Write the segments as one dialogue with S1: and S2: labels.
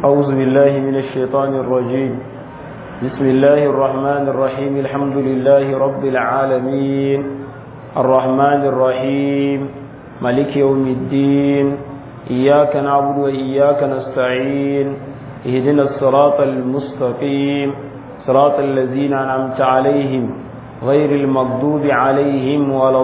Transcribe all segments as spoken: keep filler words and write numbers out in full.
S1: أعوذ بالله من الشيطان الرجيم. بسم الله الرحمن الرحيم. الحمد لله رب العالمين الرحمن الرحيم مالك يوم الدين. إياك نعبد وإياك نستعين. اهدنا الصراط المستقيم صراط الذين أنعمت عليهم غير المغضوب عليهم ولا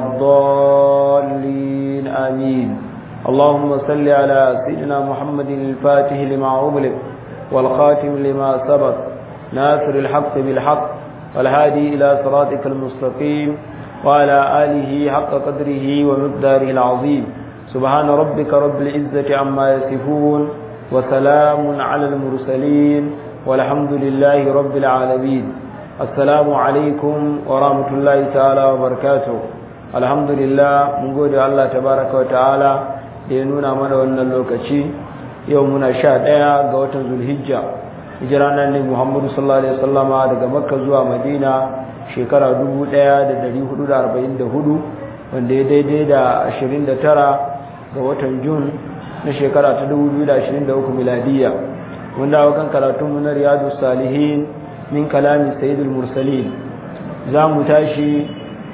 S1: الضالين آمين. اللهم صل على سيدنا محمد الفاتح لما أغلق والخاتم لما سبق ناصر الحق بالحق والهادي إلى صراطك المستقيم وعلى آله حق قدره ومقداره العظيم. سبحان ربك رب العزة عما يصفون وسلام على المرسلين والحمد لله رب العالمين. السلام عليكم ورحمة الله تعالى وبركاته. الحمد لله من قول الله تبارك وتعالى da ya nuna mana wannan lokaci. Yau muna sha ɗaya ga watan Zulhijja, hijira nan ne Muhammadu sallallahu alaihi wasallama daga Makka zuwa Madina shekara dubu ɗaya da ɗari hudu da arba'in da hudu, wanda ya daidai da ashirin da tara ga watan Jun na shekara ta dubu biyu da ashirin da uku miladiyya. Mun dawo kan karatunmu na Riyadus Salihin min kalami Sayyidul Mursalin. Za mu tashi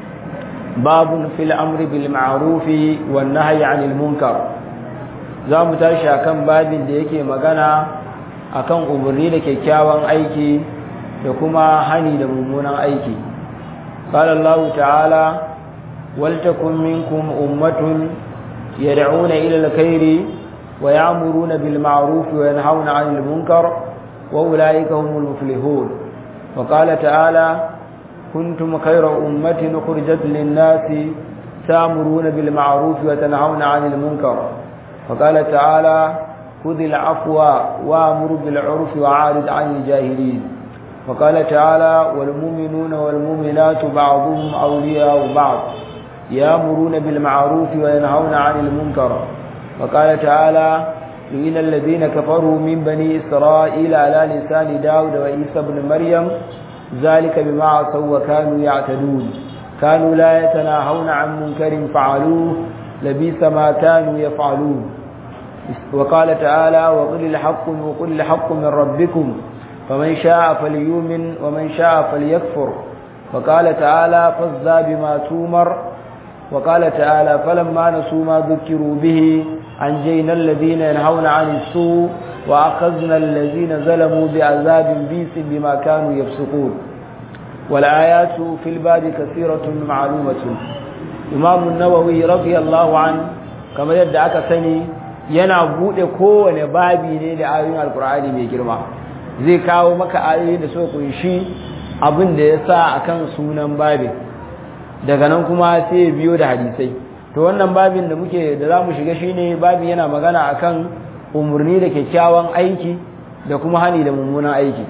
S1: babun fil amri bil ma'rufi wan nahyi 'anil munkar. Zamu tashi akan babin da yake magana akan umarni da kyakkyawan aiki da kuma hani da mummunan aiki. Qala Allah ta'ala wal takum minkum ummatun yad'una ila al-khairi wa ya'muruna bil ma'ruf wa yanhauna 'anil munkar wa ulaika humul muflihun. Wa qala ta'ala كنتم خير أمة أخرجت للناس تأمرون بالمعروف وتنهون عن المنكر. وقال تعالى خذ العفو وأمر بالعرف وعارض عن الجاهلين. وقال تعالى والمؤمنون والمؤمنات بعضهم أولياء بعض يأمرون بالمعروف وينهون عن المنكر. وقال تعالى لئن الذين كفروا من بني إسرائيل على لسان داود وعيسى بن مريم ذلك بما عصوا وكانوا يعتدون كانوا لا يتناهون عن منكر فعلوه لبئس ما كانوا يفعلون. وقال تعالى وقل الحق وقل الحق من ربكم فمن شاء فليؤمن ومن شاء فليكفر. وقال تعالى فاصدع بما تؤمر. وقال تعالى فلما نسوا ما ذكروا به أنجينا الذين ينهون عن السوء وأخذنا الذين ظلموا بعذاب بئس بما كانوا يفسقون. والآيات في الباب كثيرة معلومة. إمام النووي رضي الله عنه كما يدعك سني yana bude kowane babi ne da ayoyin alkur'ani mai girma, zai kawo maka ayoyi da so kunshi abin da ya sa akan sunan babin, daga nan kuma sai biyo da hadisai. To wannan babin da muke da zamu shiga shine babin yana magana akan umurni da kyakkyawan aiki da kuma hani da mummunan aiki.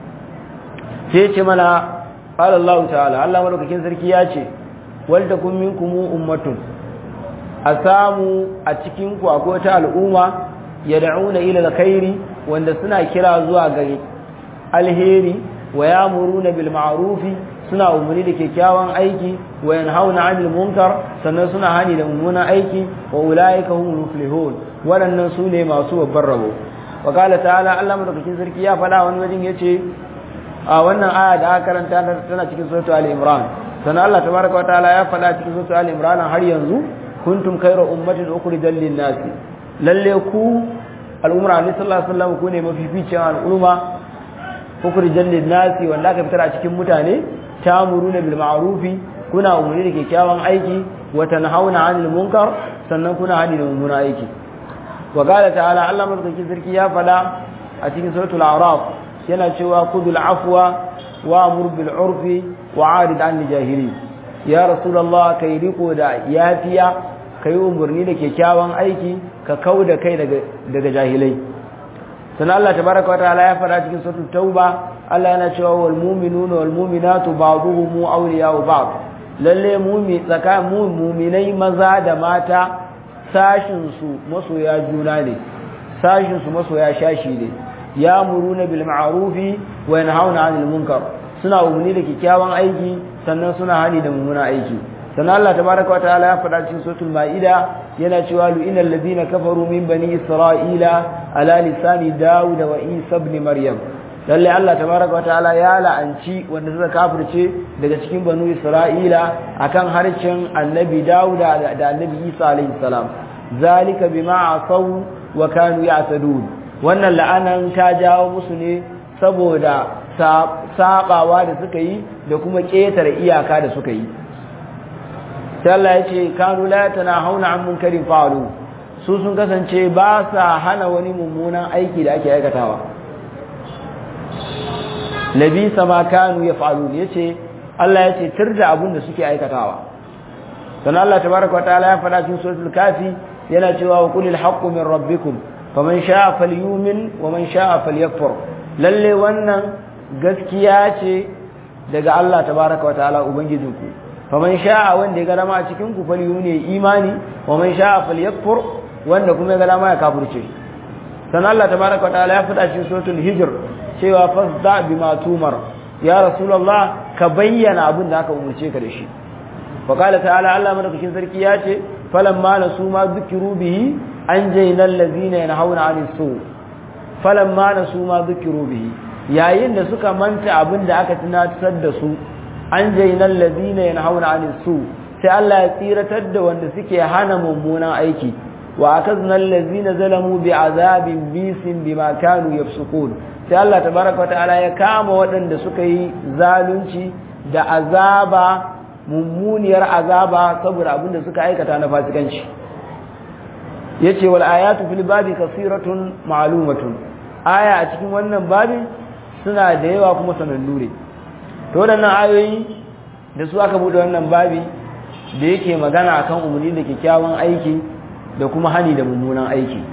S1: Sai ce mana qala Allah ta'ala, Allah madaukakin sarki ya ce wal takum minkum ummatun, a samu a cikin ku akwai ta al'umma yad'una ila alkhairi, wanda suna kira zuwa ga alheri, wa ya'muruna bil ma'rufi, suna umuri da kyakkyawan aiki, wa yanhauna 'anil munkar, sannan suna hani da mummunan aiki, wa ulaika humul muflihun, waɗannan su ne masu babban rabo. Wa qala ta'ala, Allah madaukakin sarki ya faɗa wani wajen yace a wannan aya da aka karanta tana cikin suratul Ali Imran, sannan Allah tabaraka wa ta'ala ya faɗa cikin suratul Ali Imran har yanzu kuntum khayra ummatin ukhrijat lin-nasi, lalle ku al'umma Annabi sallallahu alaihi wasallam ku ne mafificin al'umma ukhrijat lin-nasi, wanda aka fitar a cikin mutane, ta'muruna bil ma'rufi, kuna umuri da kyakkyawan aiki, wa tanhauna 'anil munkar, sannan kuna hani da mummunan aiki. Wa qala ta'ala, Allah madaukakin sarki ya fada a cikin suratul a'raf yana cewa khudul afwa wa amur bil urfi wa 'arid 'anil jahilin. Ya rasulullah, kai riko da yafiya, kai umurni da kyakkyawan aiki, ka kauda kai daga daga jahilai. Sannan Allah tabaraka wa ta'ala ya fada cikin suratul tauba, Allah yana cewa wal mu'minuna wal mu'minatu ba'dhuhum awliya'u ba'd, lalle mu'mi tsaka mu mu'minai maza da mata sashin su masoya juna ne, sashin su masoya shashi ne. Ya muruna bil ma'rufi wa yanhauna 'anil munkar, suna umarni da kyakkyawan aiki sannan suna hani da mummunan aiki. Sannan Allah tabaraka wa ta'ala ya faɗa cikin suratul Maida yana cewa lu'inal ladina kafaru min bani isra'ila ala lisani daud wa isa ibn maryam lalle Allah tabaraka wa ta'ala ya la'anci wanda suka kafirce daga cikin banu isra'ila akan harshen annabi daud da annabi isa alayhi salam zalika bima asaw wa kanu ya'tadun wannan la'anan ta jawo musu ne saboda sabawa da suka yi da kuma ketare iyaka da suka yi sai Allah ya ce kanu la tanahuna an munkarin fa'alu su sun kasance ba sa hana wani mummunan aiki da ake aikatawa labisa ma kanu yaf'alun yace Allah ya ce tirda abun da suke aikatawa dan Allah tabaaraka wa ta'ala ya faɗa cikin suratul kafi yana cewa wa qulil haqqu min rabbikum faman sha'a falyu'min wa man sha'a falyakfur lalle wannan gaskiya ce daga Allah tabaaraka wa ta'ala ubangijinku faman sha'a wanda ya ga dama a cikin ku falyu'min imani wa man sha'a falyakfur wanda kuma ya ga dama ya kafirce dan Allah tabaaraka wa ta'ala ya faɗa cikin suratul hijr cewa fasda bima tumar ya rasulullah ka bayyana abin da aka umurce ka da shi fa qala ta'ala Allah madaukakin sarki ya ce falamma nasu ma dhukiru bihi anjayna allazina yanhauna 'anil su falamma nasu ma dhukiru bihi yayin da suka manta abin da aka tunatar da su anjayna allazina yanhauna 'anil su sai Allah ya tsiratar da wanda suke hana mummunan aiki wa akazna allazina zalamu bi'azabin bisin bima kanu yafsukun sai Allah tabaraka wataala ya kama waɗanda suka yi zalunci da azaba mummuniyar azaba saboda abinda suka aikata na fasikanci yace wal ayatu fil babi kasiratun ma'lumatun aya a cikin wannan babin suna da yawa kuma sanannu ne to waɗannan ayoyi da su aka bude wannan babi da yake magana akan umuri da kyakkyawan aiki da kuma hani da mummunan aiki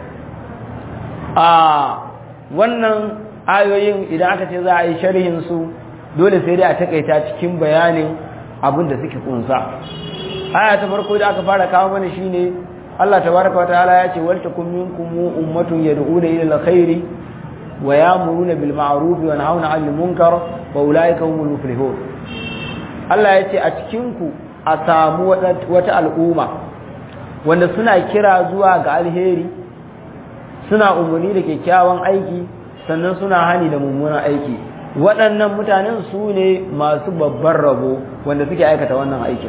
S1: a wannan ayoyin idan aka ce za a yi sharhin su dole sai dai a takaita cikin bayanin abin da suke kunsa aya ta farko da aka fara kawo mana shine Allah tabaraka wa ta'ala ya ce wal takum minkum ummatun yad'una ila alkhairi wa ya'muruna bil ma'ruf wa yanhauna 'anil munkar wa ulaika humul muflihun Allah ya ce a cikin ku a samu wata al'umma wanda suna kira zuwa ga alheri suna umarni da kyakkyawan aiki sannan suna hani da mummunan aiki waɗannan mutanen su ne masu babban rabo wanda suke aikata wannan aikin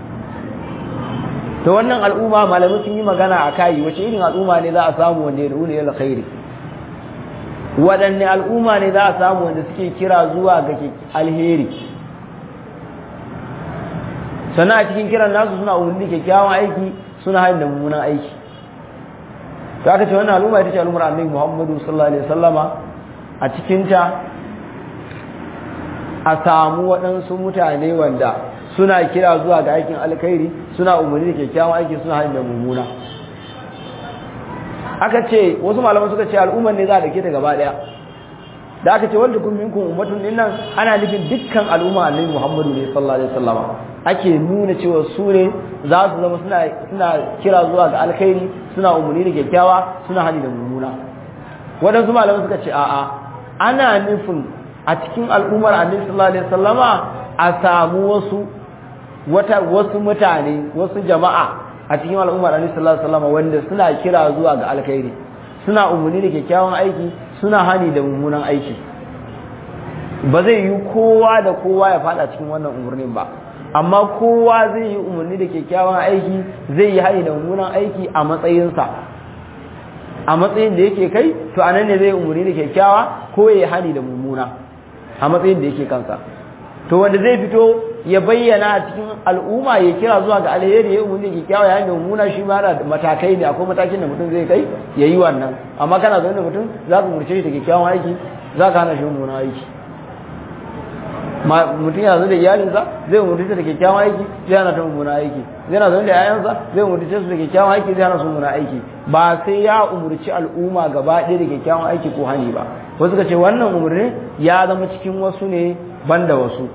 S1: to wannan al'umma malamai sun yi magana a kai wace irin al'umma ne za a samu wanda ya nuna ila khairi waɗanne al'umma ne za a samu wanda suke kira zuwa ga alheri sannan a cikin kiran nasu suna umarni da kyakkyawan aiki suna hani da mummunan aiki to aka ce wannan al'umma ita ce al'ummar annabi Muhammadu sallallahu alaihi wasallama a cikin ta a samu waɗansu mutane wanda suna kira zuwa ga aikin alkhairi suna umarni da kyakkyawan aiki suna hani da mummuna aka ce wasu malaman suka ce al'ummar ne za a dake ta gaba daya da aka ce wanda kun minkum ummatun dinnan ana nufin dukkan al'umma annabi Muhammadu ne sallallahu alaihi wasallama ake nuna cewa su ne za su zama suna suna kira zuwa ga alkhairi suna umarni da kyakkyawa suna hani da mummuna waɗansu malaman suka ce a'a ana nufin a cikin al'ummar annabi sallallahu alaihi wasallama a samu wasu wata wasu mutane wasu jama'a a cikin al'ummar annabi sallallahu alaihi wasallama wanda suna kira zuwa ga alkhairi suna umarni da kyakkyawan aiki suna hani da mummunan aiki ba zai yi kowa da kowa ya fada cikin wannan umarnin ba amma kowa zai yi umarni da kyakkyawan aiki zai yi hani da mummunan aiki a matsayinsa a matsayin da yake kai to anan ne zai umarni da kyakkyawa ko ya hani da mummuna a matsayin da yake kansa to wanda zai fito ya bayyana a cikin al'umma ya kira zuwa ga alheri ya umarni da kyakkyawa ya hani da mummuna shi ma da matakai ne akwai matakin da mutum zai kai ya yi wannan amma kana zaune da mutum za ka umarce shi da kyakkyawan aiki za ka hana shi mummunan aiki mutum yana zaune da iyalinsa zai umarci da kyakkyawan aiki zai hana ta mummuna aiki zai na zaune da yayansa zai umarci su da kyakkyawan aiki zai hana su mummuna aiki ba sai ya umarci al'umma gaba ɗaya da kyakkyawan aiki ko hani ba wasu ka ce wannan umarni ya zama cikin wasu ne banda wasu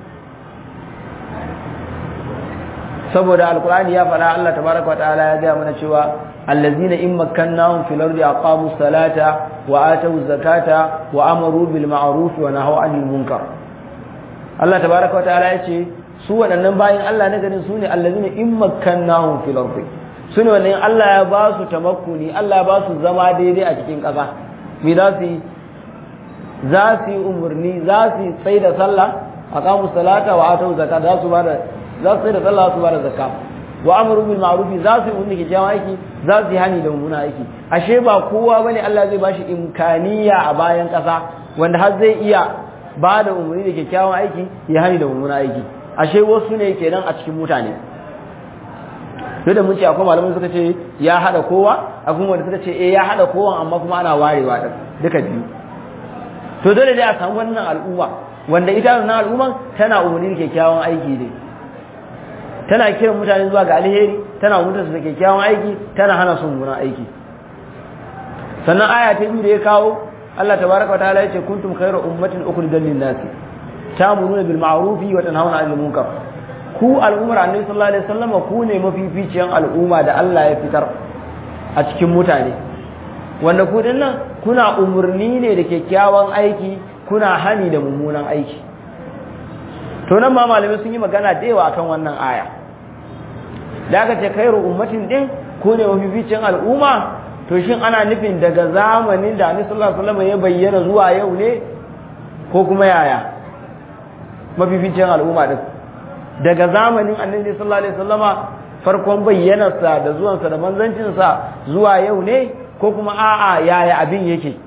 S1: saboda alkur'ani ya faɗa Allah tabaraka wa ta'ala ya gaya mana cewa allazina in makkannahum fil ardi aqamu salata wa atu zakata wa amaru bil ma'ruf wa nahaw 'anil munkar Allah tabaraka wataala yace su waɗannan bayin Allah na garin su ne allazina in makkannahum fil ardi sune wannan Allah ya ba su tamakkuni Allah ya ba su zama daidai a cikin ƙasa me za su yi za su yi umarni za su yi tsaye da sallah aqamu salata wa atu zakat za su bada za su tsaye da sallah su bada zakat wa amru bil ma'ruf za su yi umarni ke jawo aiki za su yi hani da mummuna aiki ashe ba kowa bane Allah zai bashi imkaniya a bayan ƙasa wanda har zai iya ba da umarni da kyakkyawan aiki ya hani da mummuna aiki ashe wasu ne kenan a cikin mutane sai da mun ce akwai malamai suka ce ya hada kowa akwai wanda suka ce eh ya hada kowa amma kuma ana warewa din duka biyu to dole dai a samu wannan al'umma wanda ita wannan al'umman tana umarni da kyakkyawan aiki ne tana kiran mutane zuwa ga alheri tana umarta su da kyakkyawan aiki tana hana su mummunan aiki sannan aya ta biyu da ya kawo Allah tabaraka wa ta'ala yace kuntum khayra ummatin ukhrijat lin-nas ta'muruna bil ma'ruf wa tanhauna 'anil munkar ku al'ummar annabi sallallahu alaihi wasallam ku ne mafificiyan al'umma da Allah ya fitar a cikin mutane wanda ku dinnan kuna umurni ne da kyakkyawan aiki kuna hani da mummunan aiki to nan ma malamai sun yi magana da yawa akan wannan aya da aka ce khairu ummatin din ku ne mafificiyan al'umma to shin ana nufin daga zamanin da annabi sallallahu alaihi wasallam ya bayyana zuwa yau ne ko kuma yaya mafificiyan al'umma din daga zamanin annabi sallallahu alaihi wasallama farkon bayyanarsa da zuwansa da manzancinsa zuwa yau ne ko kuma a'a yaya abin yake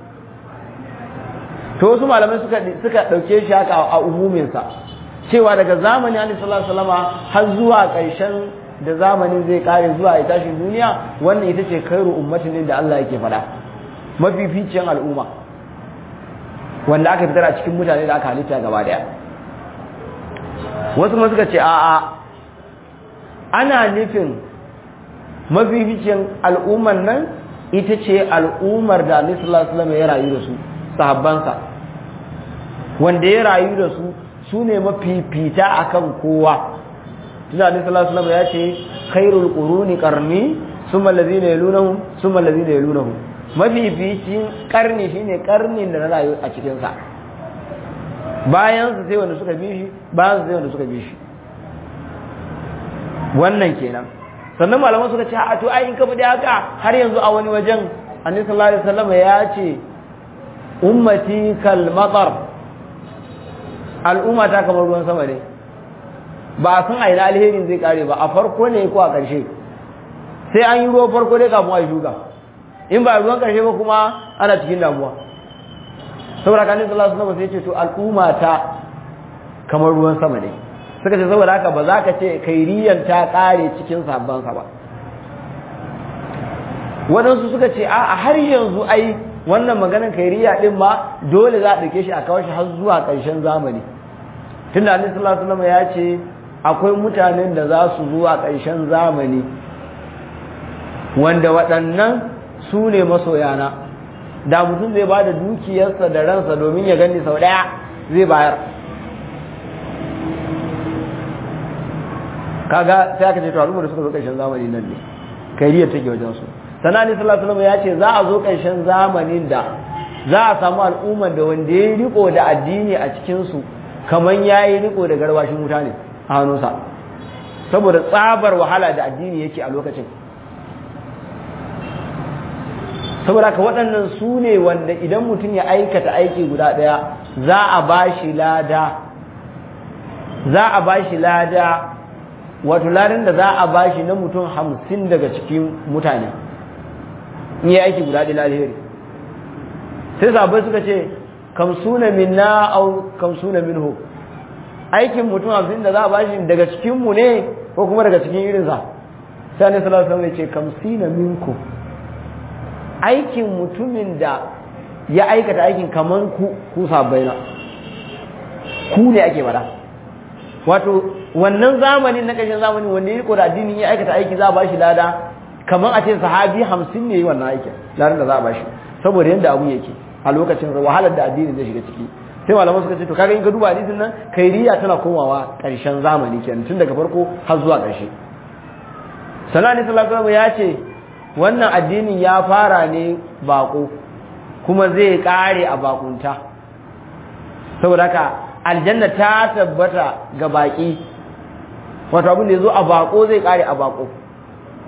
S1: to wasu malamai suka suka dauke shi haka a umumin sa cewa daga zamanin annabi sallallahu alaihi wasallama har zuwa ƙarshen da zamanin zai kare zuwa ya tashin duniya wannan ita ce khairu ummatin din da Allah yake faɗa mafificin al'umma wanda aka fitar a cikin mutane da aka halitta gaba daya wasu ma suka ce a'a ana nufin mafificin al'umman nan ita ce al'ummar da Annabi sallallahu alaihi wasallam ya rayu da su sahabbansa wanda ya rayu da su sune mafifita akan kowa tunda Annabi sallallahu alaihi wasallam ya ce khairul quruni qarni thumma alladhina yalunhum thumma alladhina yalunhum mafificin karni shine karnin da na rayu a cikin sa bayan su sai wanda suka bi shi bayan su sai wanda suka bi shi wannan kenan sannan malaman suka ce a to ai in ka fadi haka har yanzu a wani wajen Annabi sallallahu alaihi wasallam ya ce ummati kal matar al'umma ta kamar ruwan sama ne ba a san aina alherin zai kare ba a farko ne ko a ƙarshe sai an yi ruwan farko dai kafin a shuka in ba ruwan ƙarshe ba kuma ana cikin damuwa saboda kan Annabi sallallahu alaihi wasallam sai ce to al'umma ta kamar ruwan sama ne suka ce saboda haka ba za ka ce kairiyan ta kare cikin sabban sa ba wadansu suka ce a har yanzu ai wannan maganar kairiya din ma dole za a dauke shi a kawo shi har zuwa ƙarshen zamani tunda Annabi sallallahu alaihi wasallam ya ce akwai mutanen da za su zuwa ƙarshen zamani wanda waɗannan su ne masoyana da mutum zai ba da dukiyarsa da ransa domin ya gani sau ɗaya zai bayar kaga sai aka ce to al'ummar da suka zo ƙarshen zamani nan ne kairiyar take wajen su sanani sallallahu alaihi wasallam ya ce za a zo ƙarshen zamanin da za a samu al'ummar da wanda ya riko da addini a cikin su kaman yayi riko da garwashin wuta ne a hannunsa saboda tsabar wahala da addini yake a lokacin saboda ka waɗannan su ne wanda idan mutum ya aikata aiki guda ɗaya za a ba shi lada za a ba shi lada wato ladan da za a ba shi na mutum hamsin daga cikin mutane in yi aiki guda ɗaya alheri sai sabai suka ce kamsuna minna au kamsuna minhu aikin mutum hamsin da za a ba shi daga cikinmu ne ko kuma daga cikin irinsa sai ne sallallahu alaihi wasallam ya ce kamsina minku aikin mutumin da ya aikata aikin kaman ku ku sabbaina ku ne ake bada wato wannan zamanin na ƙarshen zamanin wanda ya koda addini ya aikata aiki za a bashi lada kaman a ce sahabi hamsin ne yi wannan aikin ladan da za a bashi saboda yadda abu yake a lokacin wahalar da addini zai shiga ciki sai malaman suka ce to kaga in ka duba hadisin nan kairiya tana komawa ƙarshen zamani kenan tun daga farko har zuwa ƙarshe sanani sallallahu alaihi wasallam ya ce wannan addinin ya fara ne bako kuma zai kare a bakunta saboda haka aljanna ta tabbata ga baki wato abin da yazo a bako zai kare a bako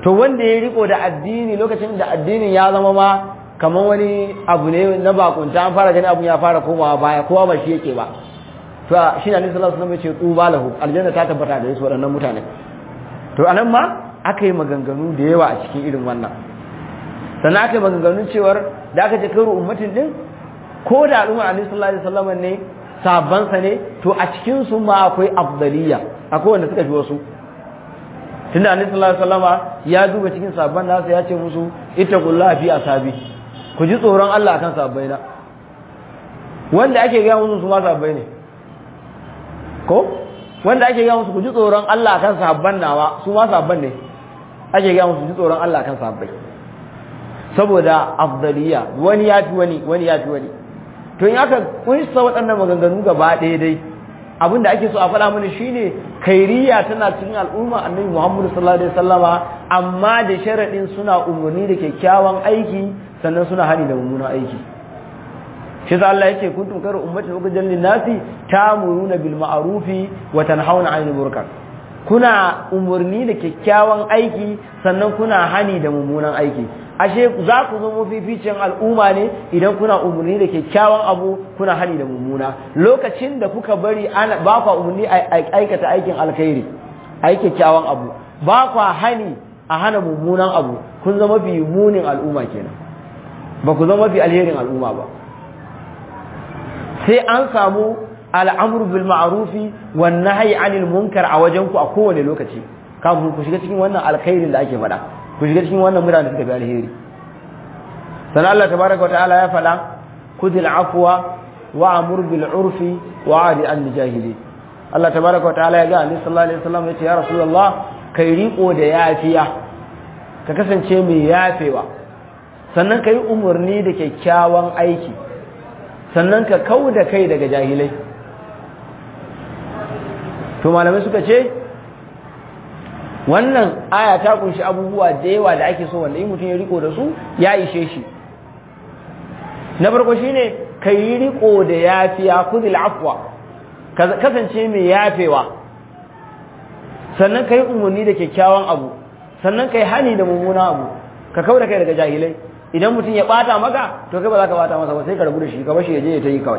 S1: to wanda ya riko da addini lokacin da addinin ya zama ma kamar wani abu ne na bakunta an fara gani abun ya fara komawa baya kowa ba shi yake ba to shi ne Annabi sallallahu alaihi wasallam ya ce tuba lahu aljanna ta tabbata da su waɗannan mutane to anan ma aka yi maganganu da yawa a cikin irin wannan sannan aka yi maganganun cewar da aka ce kairu ummatin din ko da al'ummar Annabi sallallahu alaihi wasallam ne sabban sa ne to a cikin su ma akwai afdaliya akwai wanda suka fi wasu tunda Annabi sallallahu alaihi wasallam ya duba cikin sabban nasa ya ce musu ittaqullaha fi ashabi ku ji tsoron Allah akan sabbaina wanda ake ga musu su ma sabbai ne ko wanda ake ga musu ku ji tsoron Allah akan sabban nawa su ma sabban ne ake ga musu ji tsoron Allah akan sabbai saboda afdaliya wani ya fi wani wani ya fi wani to in aka kunsa waɗannan maganganu gaba ɗaya dai abinda ake so a faɗa mana shine kairiya tana cikin al'umma annabi Muhammad sallallahu alaihi wasallama amma da sharadin suna umurni da kyakkyawan aiki sannan suna hani da mummunan aiki shi sa Allah yake kuntum khairu ummatin ukhrijat lin-nasi ta'muruna bil ma'rufi wa tanhauna 'anil munkar kuna umurni da kyakkyawan aiki sannan kuna hani da mummunan aiki ashe za ku zama fificin al'umma ne idan kuna umurni da kyakkyawan abu kuna hani da mummuna lokacin da kuka bari ana ba ku umurni a aikata aikin alkhairi ai kyakkyawan abu ba ku hani a hana mummunan abu kun zama fi munin al'umma kenan ba ku zama fi alherin al'umma ba sai an samu al'amru bil ma'rufi wan nahyi 'anil munkar a wajen ku a kowane lokaci kafin ku shiga cikin wannan alkhairin da ake faɗa ku shiga cikin wannan mutane da suka fi alheri sannan Allah tabaraka wa ta'ala ya faɗa khudhil afwa wa amur bil urfi wa 'adi an jahili Allah tabaraka wa ta'ala ya ga Annabi sallallahu alaihi wasallam ya ce ya rasulullah kai riko da yafiya ka kasance mai yafewa sannan kai umurni da kyakkyawan aiki sannan ka kauda kai daga jahilai to malamai suka ce wannan aya ta kunshi abubuwa da yawa da ake so wanda in mutum ya riko da su ya ishe shi na farko shine kai riko da yafiya kudil afwa kasance mai yafewa sannan kai umurni da kyakkyawan abu sannan kai hani da mummuna abu ka kauda kai daga jahilai idan mutum ya bata maka to kai ba za ka bata masa ba sai ka rabu da shi ka bashi ya je ya tayi kawai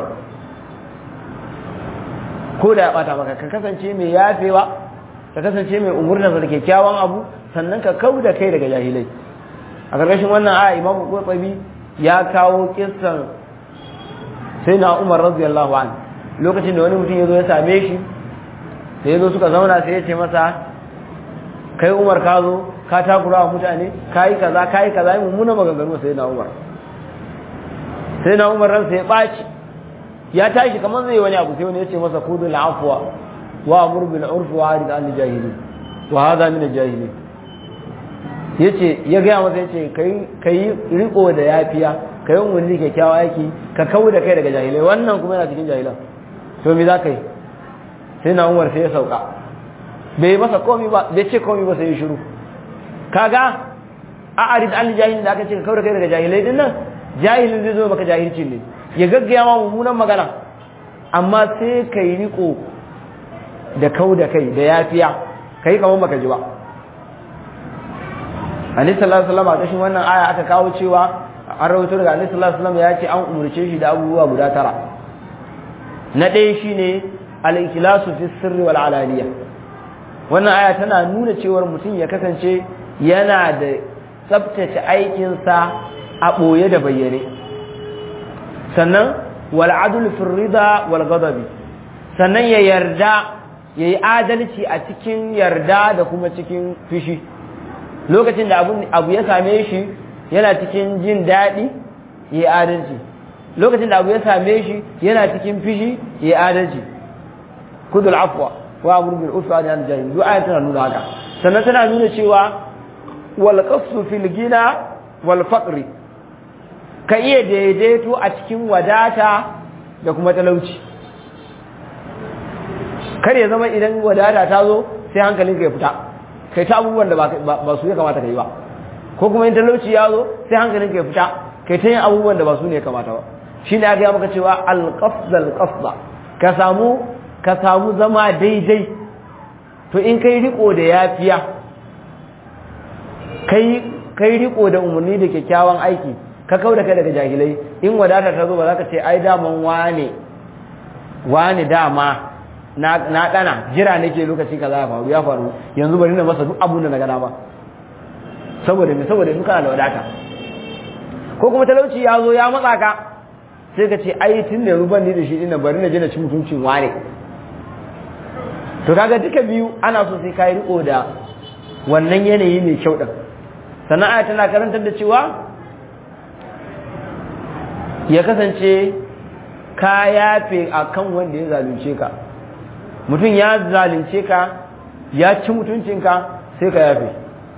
S1: ko da ya bata maka ka kasance mai yafewa ka kasance mai umurna da kyakkyawan abu sannan ka kauda kai daga jahilai a karkashin wannan aya Imam Qurtubi ya kawo kissan Sayyidina Umar radiyallahu anhu lokacin da wani mutum ya zo ya same shi sai ya zo suka zauna sai ya ce masa kai Umar ka zo ka takura wa mutane kai kaza kai kaza yi mummuna maganganu Sayyidina Umar Sayyidina Umar ran sai ya baci ya tashi kamar zai wani abu sai wani ya ce masa khudul afwa وامر بالعرف وعارض عن الجاهلين وهذا من الجاهلين yace ya ga masa yace kai kai riko da yafiya kai umurni kyakkyawa yake ka kawo da kai daga jahilai wannan kuma yana cikin jahilan to me za ka yi sai na Umar sai ya sauka bai masa komai ba bai ce komai ba sai ya shiru kaga a arid an jahilin da aka ce ka kawo da kai daga jahilai din nan jahilin zai zo maka jahilci ne ya gaggaya ma mummunan magana amma sai kai riko da kau da kai da yafiya kai kamar baka ji ba Annabi sallallahu alaihi wasallam a kashin wannan aya aka kawo cewa an rawaito daga Annabi sallallahu alaihi wasallam ya ce an umurce shi da abubuwa guda tara na ɗaya shine al-ikhlasu fi sirri wal alaniya wannan aya tana nuna cewa mutum ya kasance yana da tsaftace aikin sa a boye da bayyane sannan wal adl fi rida wal ghadabi sannan ya yarda ya yi adalci a cikin yarda da kuma cikin fushi lokacin da abu ya same shi yana cikin jin daɗi ya yi adalci lokacin da abu ya same shi yana cikin fushi ya yi adalci kudul afwa wa amru bil urfi wa nahy anil jahil du'a tana nuna haka sannan tana nuna cewa wal qasdu fil gina wal faqri ka iya daidaito a cikin wadata da kuma talauci kar ya zama idan wadata ta zo sai hankalin ka ya fita kai ta abubuwan da ba su ya kamata ka yi ba ko kuma in talauci ya zo sai hankalin ka ya fita kai ta yin abubuwan da ba su ne ya kamata ba shi ne aka yi maka cewa alqasd alqasda ka samu ka samu zama daidai to in kai riko da yafiya kai kai riko da umarni da kyakkyawan aiki ka kauda kai daga jahilai in wadata ta zo ba za ka ce ai daman wane wane dama na na dana jira nake lokaci kaza ya faru ya faru yanzu bari na masa duk abun da na gana ba saboda me saboda in kana da wadata ko kuma talauci ya zo ya matsa ka sai ka ce ai tun da ruban ni da shi ina bari na je na ci mutuncin wane to kaga duka biyu ana so sai kai riko da wannan yanayi mai kyau din sannan aya tana karantar da cewa ya kasance ka yafe akan wanda ya zalunce ka mutum ya zalunce ka ya ci mutuncinka sai ka yafe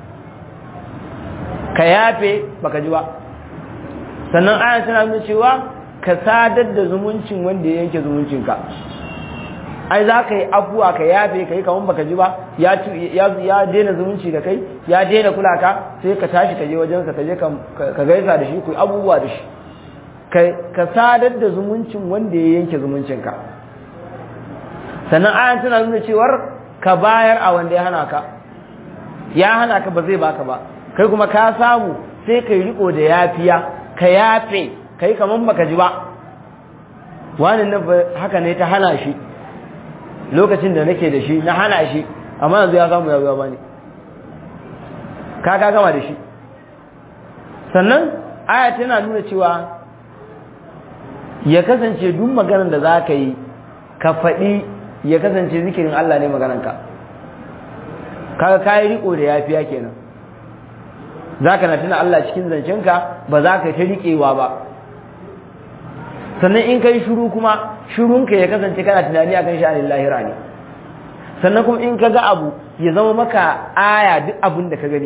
S1: ka yafe baka ji ba sannan aya tana nuna cewa ka sadar da zumuncin wanda ya yanke zumuncinka ai za ka yi afuwa ka yafe ka yi kaman baka ji ba ya ya daina zumunci da kai ya daina kula ka sai ka tashi ka je wajensa ka je ka gaisa da shi ku abubuwa da shi ka sadar da zumuncin wanda ya yanke zumuncinka sannan ayan tana nuna cewar ka bayar a wanda ya hana ka ya hana ka ba zai baka ba kai kuma ka samu sai ka yi riko da yafiya ka yafe ka yi kaman baka ji ba wani nan haka ne ta hana shi lokacin da nake da shi na hana shi amma yanzu ya samu yawa bane ka ka gama da shi sannan aya tana nuna cewa ya kasance duk maganar da za ka yi ka faɗi ya kasance zikirin Allah ne maganarka kaga ka yi riko da yafiya kenan za ka na tuna Allah cikin zancenka ba za ka ta riƙewa ba sannan in ka yi shuru kuma shirunka ya kasance kana tunani akan sha'anin lahira ne sannan kuma in ka ga abu ya zama maka aya duk abin da ka gani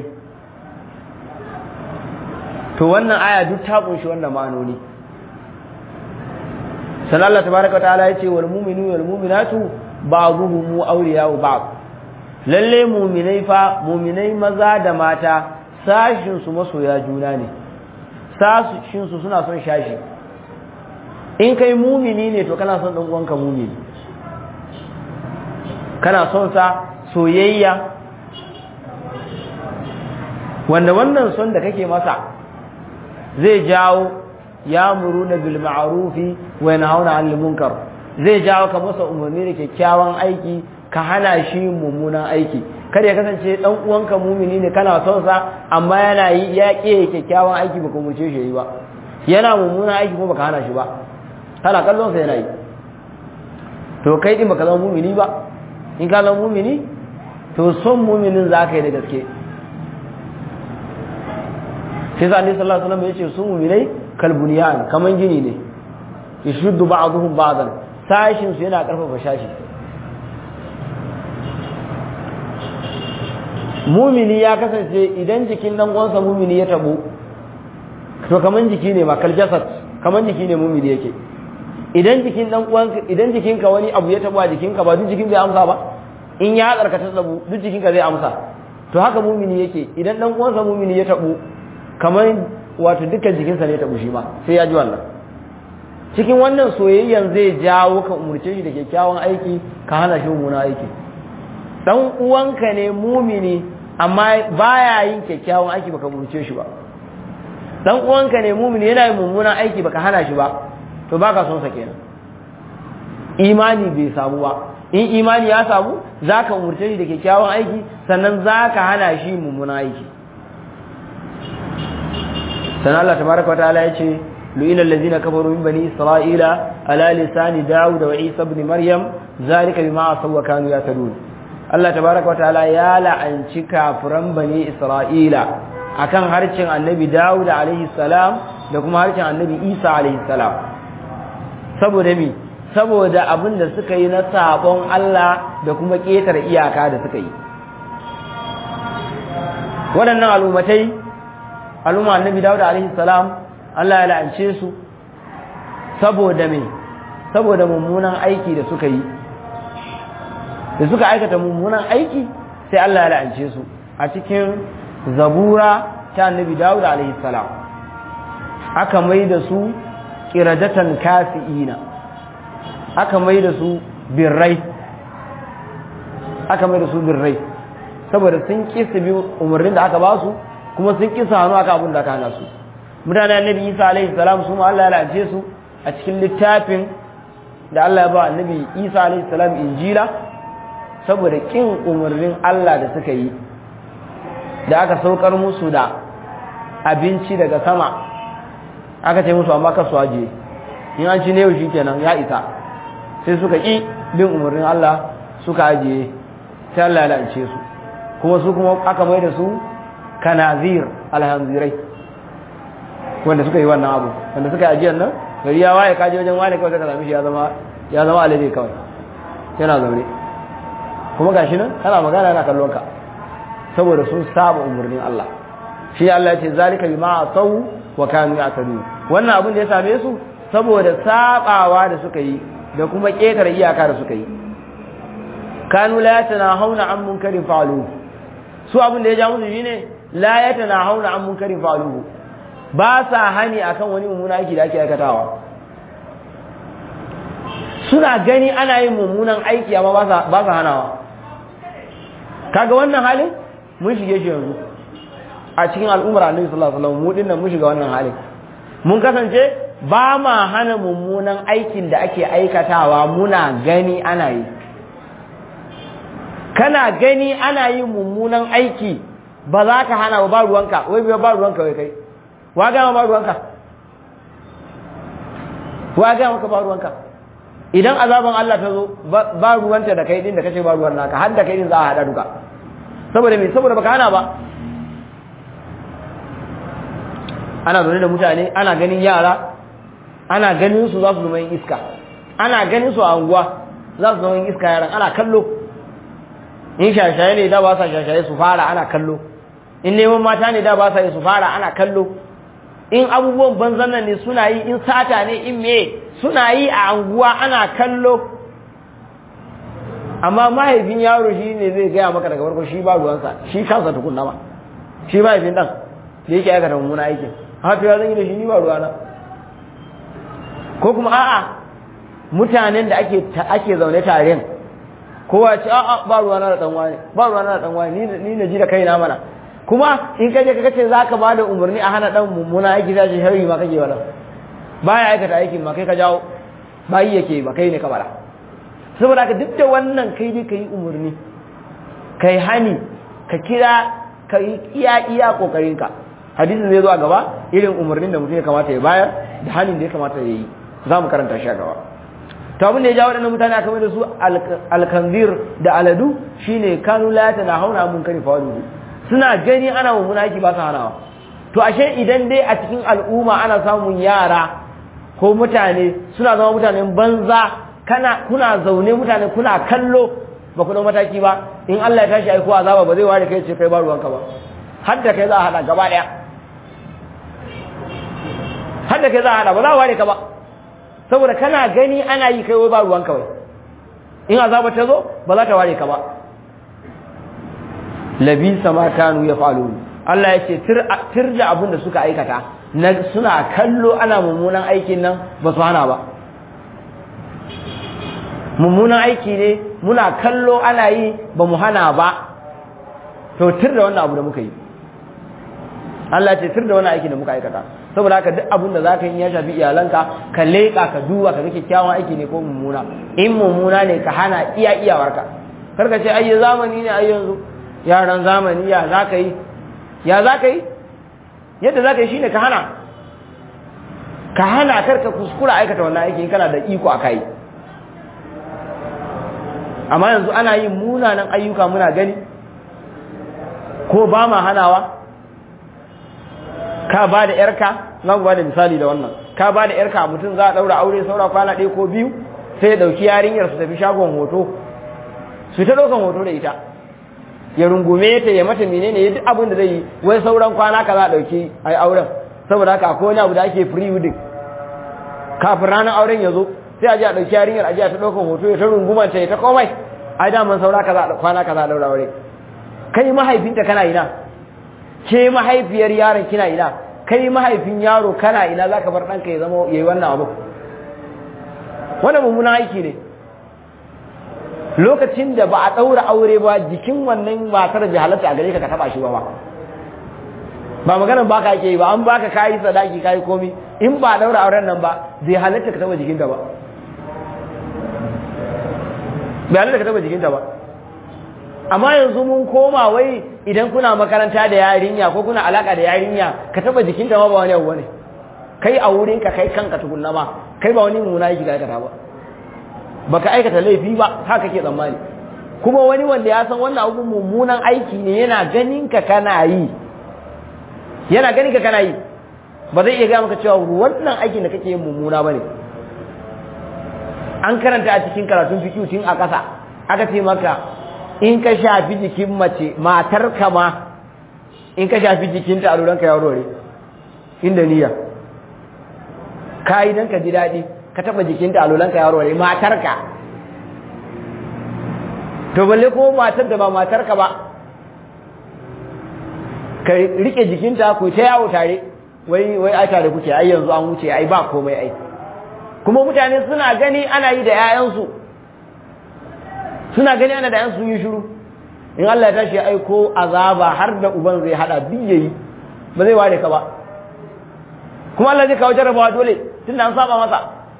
S1: to wannan aya duk ta kunshi wannan ma'anoni sannan Allah tabaraka ta'ala yace wal mu'minu wal mu'minatu ba'dhuhum awliya'u ba'd lalle mu'minai fa mu'minai maza da mata sashin su masoya juna ne sashin su suna son shashi in kai mumini ne to kana son dan uwanka mumini kana son sa soyayya wanda wannan son da kake masa zai jawo ya'muruna bil ma'rufi wa yanhauna 'anil munkar zai jawo ka masa umarni da kyakkyawan aiki ka hana shi mummunan aiki kada ya kasance dan uwanka mumini ne kana son sa amma yana yi ya kiyaye kyakkyawan aiki baka umurce shi yi ba yana mummunan aiki kuma baka hana shi ba kana kallon sa yana yi to kai din baka zama mumini ba in ka zama mumini to son muminin zaka yi da gaske sai sa Annabi sallallahu alaihi wasallam yace su muminai kalbuniyan kaman gini ne yashuddu ba'dhum ba'dan sashin su yana karfafa shashi mumini ya kasance idan jikin dan uwansa mumini ya tabo to kaman jiki ne ba kaljasad kaman jiki ne mumini yake idan jikin dan uwanka idan jikinka wani abu ya tabo a jikinka ba duk jikin zai amsa ba in ya karkata tsabu duk jikinka zai amsa to haka mumini yake idan dan uwansa mumini ya tabo kamar wato dukkan jikinsa ne ya tabo shi ma sai ya ji wannan cikin wannan soyayyan zai jawo ka umurce shi da kyakkyawan aiki ka hana shi mummunan aiki dan uwanka ne mumini amma baya yin kyakkyawan aiki baka umurce shi ba dan uwanka ne mumini yana yin mummunan aiki baka hana shi ba to baka son sa kenan imani bai samu ba in imani ya samu zaka umurce shi da kyakkyawan aiki sannan zaka hana shi mummunan aiki sannan Allah tabaraka wa ta'ala yace lu'ina allazina kafaru min bani isra'ila ala lisani daud wa isa ibn maryam zalika bima asaw wa kanu yatadun Allah tabaraka wa ta'ala ya la'anci kafiran bani isra'ila akan harcin annabi daud alaihi salam da kuma harcin annabi isa alaihi salam saboda mi saboda abin da suka yi na sabon Allah da kuma ƙetare iyaka da suka yi waɗannan al'ummatai al'umma annabi Dawud alaihi salam Allah ya la'ance su saboda me saboda mummunan aiki da suka yi da suka aikata mummunan aiki sai Allah ya la'ance su a cikin zabura ta annabi Dawud alaihi salam aka mai da su qiradatan kasiina aka mai da su birrai aka mai da su birrai saboda sun kisa bi umarnin da aka ba su kuma sun kisa hannu aka abin da aka hana su. Mutanen annabi Isa alaihi salam su ma Allah ya la'ance su a cikin littafin da Allah ya ba annabi Isa alaihi salam Injila saboda kin umarnin Allah da suka yi, da aka saukar musu da abinci daga sama aka ce musu amma kasu ajiye, in an ci ne yau shikenan ya isa, sai suka ƙi bin umarnin Allah suka ajiye, sai Allah ya la'ance su, kuma su kuma aka mai da su kanazir alhanzirai wanda suka yi wannan abu, wanda suka yi ajiyar nan gari ya waye kaji wajen wani kawai ka sami shi ya zama ya zama alade kawai yana zaune, kuma gashi nan kana magana yana kallon ka saboda sun saba umarnin Allah. Shi Allah ya ce zalika bima asaw wa kanu ya'tadun, wannan abin da ya same su saboda sabawa da suka yi da kuma ƙetare iyaka da suka yi. Kanu la yatanahawna an munkarin fa'aluhu, su abin da ya ja musu shine la yatanahawna an munkarin fa'aluhu, ba sa hani akan wani mummuna aiki da ake aikatawa. Suna gani ana yin mummunan aiki amma ba sa ba sa hanawa. Kaga wannan halin mun shige shi yanzu a cikin al'ummar Annabi sallallahu alaihi wasallam, mu dinnan mun shiga wannan halin. Mun kasance ba ma hana mummunan aikin da ake aikatawa, muna gani ana yi. Kana gani ana yin mummunan aiki ba za ka hana ba ruwanka, wai ba ruwanka wai kai. Wa ga ma ba ruwanka? Wa ga maka ba ruwanka? Idan azaban Allah ta zo ba ruwanta da kai din da kace ba ruwan naka, har da kai din za a hada duka. Saboda me? Saboda baka hana ba. Ana zaune da mutane, ana ganin yara, ana ganin su za su zama yin iska, ana ganin su a unguwa za su zama yin iska yaran, ana kallo. In shashaye ne da ba sa shashaye su fara ana kallo, in neman mata ne da ba sa yi su fara ana kallo, in abubuwan banzan nan ne suna yi, in sata ne in me suna yi a anguwa ana kallo. Amma mahaifin yaro shi ne zai gaya maka daga farko shi ba ruwansa, shi kansa tukunna ma, shi mahaifin dan da yake aikata mummuna aikin, haka ya zan yi da shi ni ba ruwana. Ko kuma a'a mutanen da ake ake zaune tare kowa ce a'a ba ruwana da dan wani, ba ruwana da dan wani, ni na ji da kaina mana. Kuma in kaje ka kace zaka ba da umarni a hana dan mummuna aiki sai sharri ma kake wala, baya aikata aikin ma kai ka jawo, bai yake ba kai ne ka bara. Saboda ka duk da wannan kai dai kai umarni, kai hani, ka kira, kai iya iya kokarin ka. Hadisin zai zo a gaba irin umarnin da mutum ya kamata ya bayar da hanin da ya kamata ya yi, za mu karanta shi a gaba. To abin da ya ja waɗannan mutane aka mai da su alkanzir da aladu shine kanu la yatanahawna an munkari fa'aluhu, suna gani ana mummuna aiki ba su hanawa. To ashe idan dai a cikin al'umma ana samun yara ko mutane suna zama mutanen banza, kana kuna zaune mutane kuna kallo ba ku dau mataki ba, in Allah ya tashi aiko azaba ba zai ware kai ce kai ba ruwanka ba, har da kai za a hada gaba daya, har da kai za a hada ba za a ware ka ba, saboda kana gani ana yi kai ba ruwanka wai, in azaba ta zo ba za ta ware ka ba. Labisa ma kanu yaf'alun, Allah ya ce tir da abin da suka aikata na suna kallo ana mummunan aikin nan ba su hana ba. Mummunan aiki ne muna kallo ana yi ba mu hana ba, to tir da wannan abu da muka yi. Allah ya ce tir da wannan aiki da muka aikata. Saboda haka duk abin da za ka yi ya shafi iyalanka, ka leƙa ka duba ka ga kyakkyawan aiki ne ko mummuna. In mummuna ne ka hana iya iyawarka, kar ka ce ai zamani ne ai yanzu yaran zamani ya za ka yi, ya za ka yi yadda za ka yi shi ne ka hana, ka hana karka kuskura aikata wannan aiki kana da iko a kai. Amma yanzu ana yin munanan ayyuka muna gani ko ba ma hanawa. Ka ba da yarka, za ku ba da misali da wannan, ka ba da yarka mutum za a ɗaura aure saura kwana ɗaya ko biyu, sai ya ɗauki yarinyar su tafi shagon hoto, su ta ɗaukan hoto da ita, ya rungume ta ya mata menene ya duk abin da zai yi, wai sauran kwana ka za a ɗauki a yi auren. Saboda haka akwai wani abu da ake free wedding, kafin ranar auren ya zo sai a ji a ɗauki yarinyar a ji a ta ɗaukan hoto ya ta rungumanta ya ta komai, ai daman saura kaza kwana kaza ɗaura aure. Kai mahaifinta kana ina, ke mahaifiyar yaron kina ina, kai mahaifin yaro kana ina, za ka bar ɗanka ya zama ya yi wannan abu. Wannan mummunan aiki ne. Lokacin da ba a ɗaura aure ba, jikin wannan matar bai halatta a gare ka ka taɓa shi ba ba. ba maganar baka ake yi ba, an baka kayi sadaki kayi komi, in ba daura auren nan ba zai halatta ka taba jikinta ba, bai halatta ka taba jikinta ba. Amma yanzu mun koma wai idan kuna makaranta da yarinya ko kuna alaka da yarinya ka taba jikinta ma ba wani abu ne, kai a wurin ka kai kanka tukunna ma kai ba wani muna yake aikata ba, baka aikata laifi ba haka kake tsammani. Kuma wani wanda ya san wannan abu mummunan aiki ne yana ganin ka kana yi, yana ganin ka kana yi, ba zai iya ga maka cewa wannan aikin da kake yin mummuna bane. An karanta a cikin karatun fiqh tun a ƙasa aka ce maka in ka shafi jikin mace matar ka ma in ka shafi jikinta a ruranka ya rore inda niyya kai dan ka ji dadi ka taba jikinta a ruranka ya rore matar ka, to balle ko matar da ba matar ka ba ka rike jikinta ku ta yawo tare, wai wai ai tare kuke, ai yanzu an wuce, ai ba komai ai. Kuma mutane suna gani ana yi da 'ya'yansu, suna gani ana da 'ya'yansu yi shiru, in Allah ya tashi ya aiko azaba har da uban zai hada biyayi ba zai ware ka ba, kuma Allah zai kawo jarabawa dole tunda an saba masa.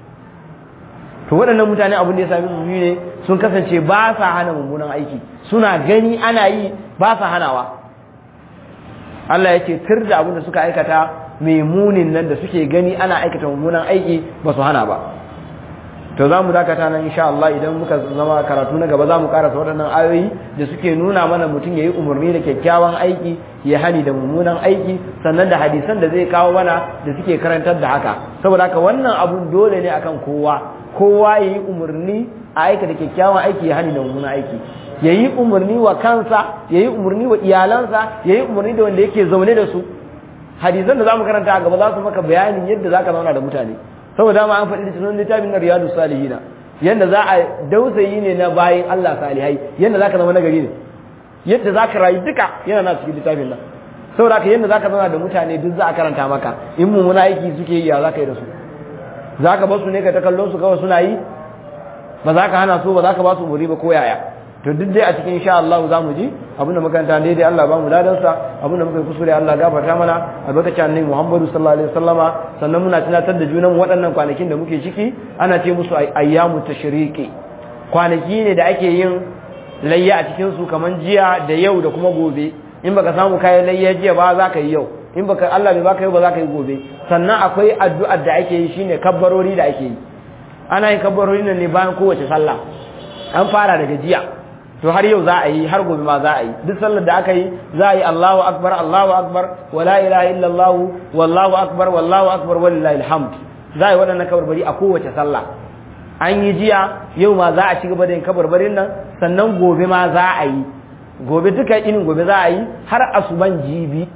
S1: To waɗannan mutane abin da ya sami su ne sun kasance ba sa hana mummunan aiki, suna gani ana yi ba sa hanawa. Allah ya ce tir da abin da suka aikata mai munin nan da suke gani ana aikata mummunan aiki ba su hana ba. To za mu dakata nan insha Allah, idan muka zama karatu na gaba za mu karasa waɗannan ayoyi da suke nuna mana mutum ya yi umarni da kyakkyawan aiki ya hani da mummunan aiki, sannan da hadisan da zai kawo mana da suke karantar da haka. Saboda haka wannan abun dole ne akan kowa, kowa ya yi umarni a aikata kyakkyawan aiki ya hani da mummunan aiki, ya yi umarni wa kansa, ya yi umarni wa iyalansa, ya yi umarni da wanda yake zaune da su. Hadisan da za mu karanta a gaba za su maka bayanin yadda za ka zauna da mutane, saboda ma an faɗi cikin littafin na Riyadu Salihina yadda za a dausayi ne na bayin Allah salihai, yadda za ka zama nagari ne, yadda za ka rayu duka yana na cikin littafin nan. Saboda ka yadda za ka zauna da mutane duk za a karanta maka, in mummuna aiki suke yi ya za ka yi da su, za ka ba su ne ka ta kallon su kawai suna yi, ba za ka hana su ba, za ka ba su muri ba ko yaya. To duk dai a cikin insha Allah za mu ji abinda makaranta dai dai Allah ba mu ladan sa, abinda muka yi kusure Allah gafarta mana albarkacin annabi Muhammadu sallallahu alaihi wasallama. Sannan muna tunatar da junan waɗannan kwanakin da muke ciki ana ce musu ayyamu tashriqi, kwanaki ne da ake yin layya a cikin su kaman jiya da yau da kuma gobe. In baka samu kayan layya jiya ba za ka yi yau, in baka Allah bai baka yau ba za ka yi gobe. Sannan akwai addu'ar da ake yi shine kabbarori da ake yi, ana yin kabbarori nan ne bayan kowace sallah, an fara daga jiya to har yau za a yi, har gobe ma za a yi. Duk sallar da aka yi za a yi Allahu akbar Allahu akbar wa la ilaha illallah wallahu akbar wallahu akbar walillahi alhamd. Za a yi waɗannan kabarbari a kowace sallah. An yi jiya, yau ma za a ci gaba da yin kabarbarin nan, sannan gobe ma za a yi, gobe duka inin gobe za a yi har asuban jibi,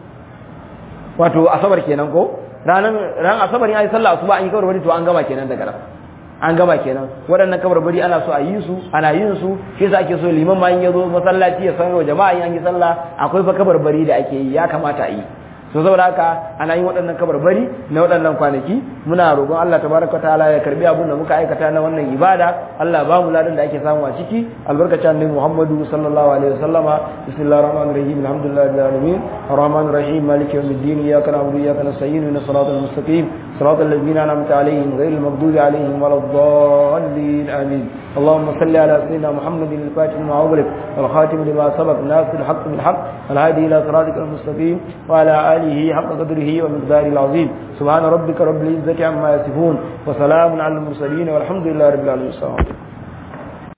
S1: wato asabar kenan ko ranar ran asabar ya yi sallah asuba an yi kabarbari to an gama kenan daga nan, an gama kenan. Waɗannan kabarbari ana so a yi su, ana yin su, shi yasa ake so liman ma in ya zo masallaci ya sanar wa jama'a in an yi sallah akwai fa kabarbari da ake yi, ya kamata a yi. So saboda haka ana yin waɗannan kabarbari na waɗannan kwanaki. Muna roƙon Allah tabaraka ta'ala ya karbi abin da muka aikata na wannan ibada, Allah ba mu ladan da ake samu a ciki, albarkacin annabi Muhammadu sallallahu alaihi wasallama. Bismillahir rahmanir rahim, alhamdulillahi rabbil alamin, arrahmanir rahim, maliki yawmiddin, iyyaka na'budu wa iyyaka nasta'in, ihdinas siratal mustaqim, siratal ladzina an'amta alaihim ghayril maghdubi alaihim waladdallin, amin. اللهم صل على سيدنا محمد الفاتح لما أغلق والخاتم لما سبق ناصر الحق بالحق والهادي إلى صراطك المستقيم وعلى آله حق قدره ومقداره العظيم. سبحان ربك رب العزة عما يصفون وسلام على المرسلين والحمد لله رب العالمين.